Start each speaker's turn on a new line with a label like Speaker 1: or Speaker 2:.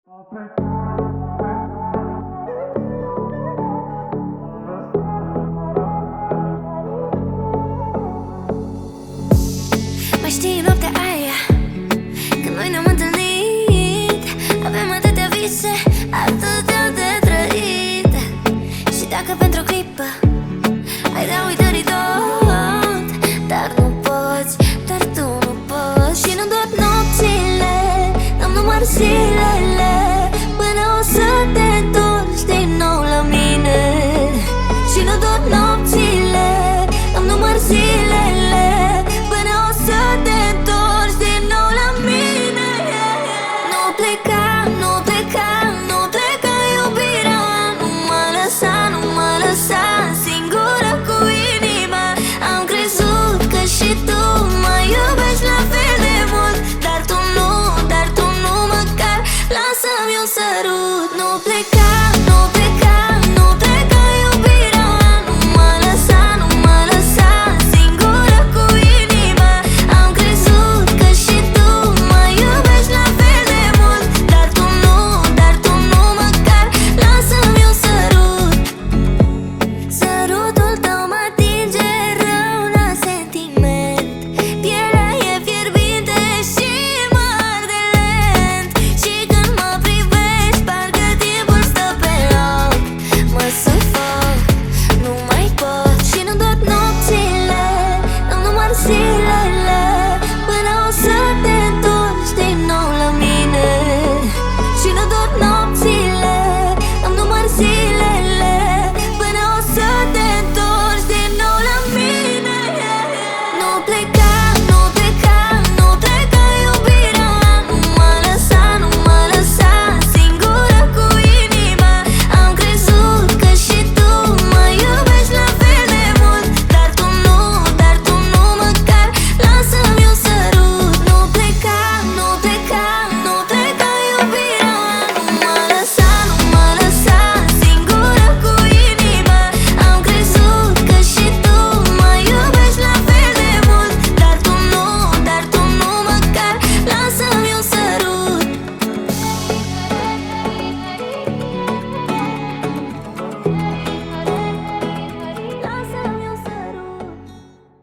Speaker 1: Mai știi noaptea aia când noi ne-am întâlnit? Avem atâtea vise, atâtea de trăit. Și dacă pentru o clipă ai da uitării tot, dar nu poți, dar tu nu poți. Și nu doar nopțile, îmi număr zilele până o să te întorci din nou la mine. Și nu doar nopțile, îmi număr zilele până o să te întorci din nou la mine. Nu pleca, nu pleca, nu pleca iubirea mea. Nu mă lăsa, nu mă lăsa singură cu inima. Am crezut că și tu mă iubești la fel de mult, dar tu nu, măcar lasă-mi un sărut. Nu pleca.